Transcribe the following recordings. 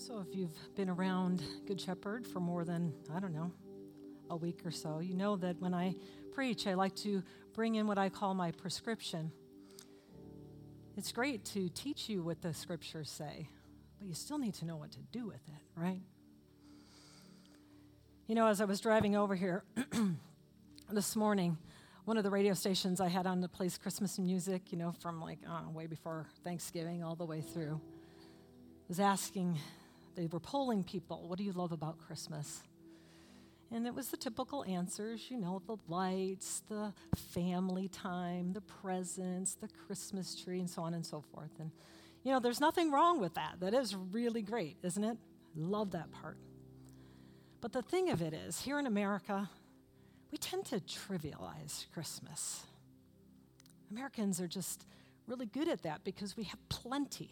So if you've been around Good Shepherd for more than, a week or so, you know that when I preach, I like to bring in what I call my prescription. It's great to teach you what the scriptures say, but you still need to know what to do with it, right? You know, as I was driving over here this morning, one of the radio stations I had on that plays Christmas music, from way before Thanksgiving all the way through, was asking, they were polling people, what do you love about Christmas? And it was the typical answers, the lights, the family time, the presents, the Christmas tree, and so on and so forth. And, there's nothing wrong with that. That is really great, isn't it? Love that part. But the thing of it is, here in America, we tend to trivialize Christmas. Americans are just really good at that because we have plenty.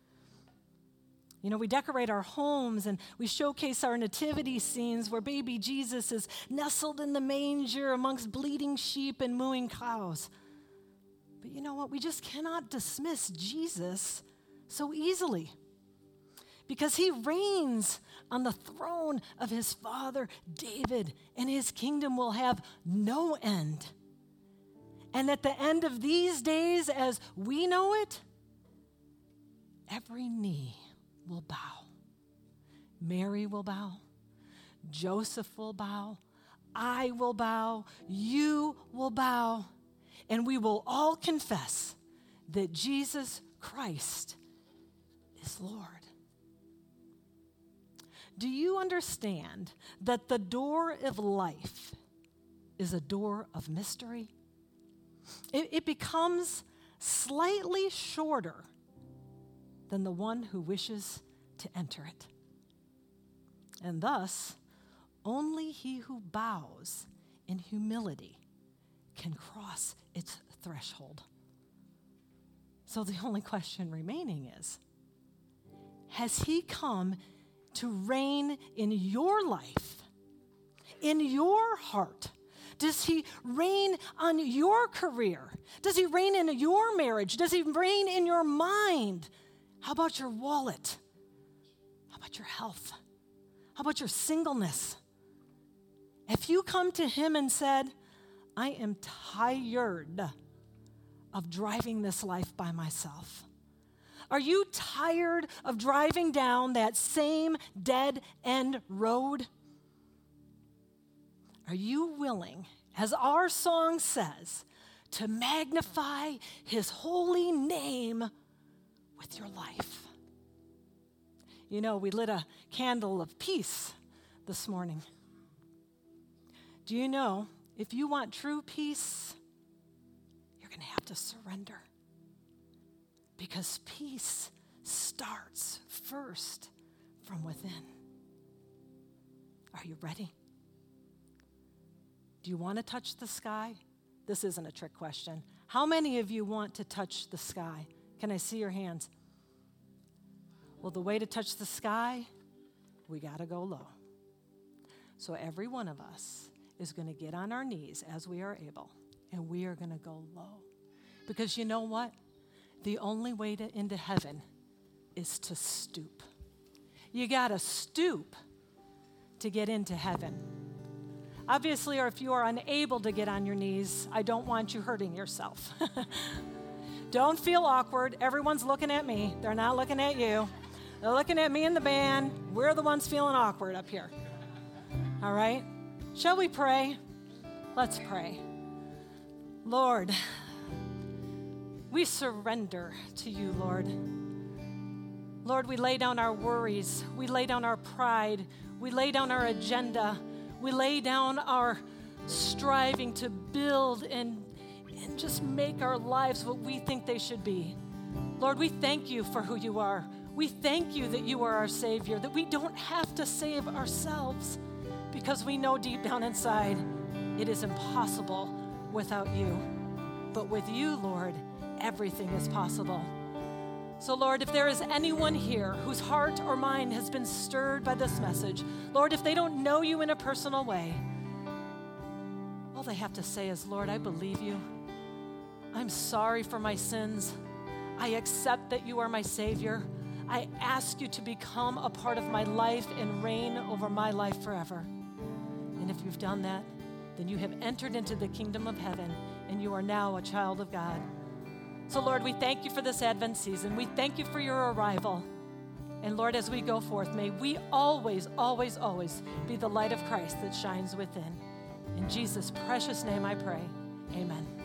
We decorate our homes and we showcase our nativity scenes where baby Jesus is nestled in the manger amongst bleating sheep and mooing cows. But you know what? We just cannot dismiss Jesus so easily because he reigns on the throne of his father David, and his kingdom will have no end. And at the end of these days, as we know it, every knee will bow. Mary will bow. Joseph will bow. I will bow. You will bow. And we will all confess that Jesus Christ is Lord. Do you understand that the door of life is a door of mystery? It becomes slightly shorter than the one who wishes to enter it. And thus, only he who bows in humility can cross its threshold. So the only question remaining is, has he come to reign in your life, in your heart? Does he reign on your career? Does he reign in your marriage? Does he reign in your mind? How about your wallet? How about your health? How about your singleness? If you come to him and said, I am tired of driving this life by myself. Are you tired of driving down that same dead-end road? Are you willing, as our song says, to magnify his holy name with your life? We lit a candle of peace this morning. Do you know, if you want true peace, you're going to have to surrender. Because peace starts first from within. Are you ready? Do you want to touch the sky? This isn't a trick question. How many of you want to touch the sky? Can I see your hands? Well, the way to touch the sky, we got to go low. So every one of us is going to get on our knees as we are able, and we are going to go low. Because you know what? The only way into heaven is to stoop. You got to stoop to get into heaven. Obviously, or if you are unable to get on your knees, I don't want you hurting yourself. Don't feel awkward. Everyone's looking at me. They're not looking at you. They're looking at me and the band. We're the ones feeling awkward up here. All right? Shall we pray? Let's pray. Lord, we surrender to you, Lord. Lord, we lay down our worries. We lay down our pride. We lay down our agenda. We lay down our striving to build and just make our lives what we think they should be. Lord, we thank you for who you are. We thank you that you are our Savior, that we don't have to save ourselves because we know deep down inside it is impossible without you. But with you, Lord, everything is possible. So, Lord, if there is anyone here whose heart or mind has been stirred by this message, Lord, if they don't know you in a personal way, all they have to say is, Lord, I believe you. I'm sorry for my sins. I accept that you are my Savior. I ask you to become a part of my life and reign over my life forever. And if you've done that, then you have entered into the kingdom of heaven, and you are now a child of God. So, Lord, we thank you for this Advent season. We thank you for your arrival. And Lord, as we go forth, may we always, always, always be the light of Christ that shines within. In Jesus' precious name I pray, amen.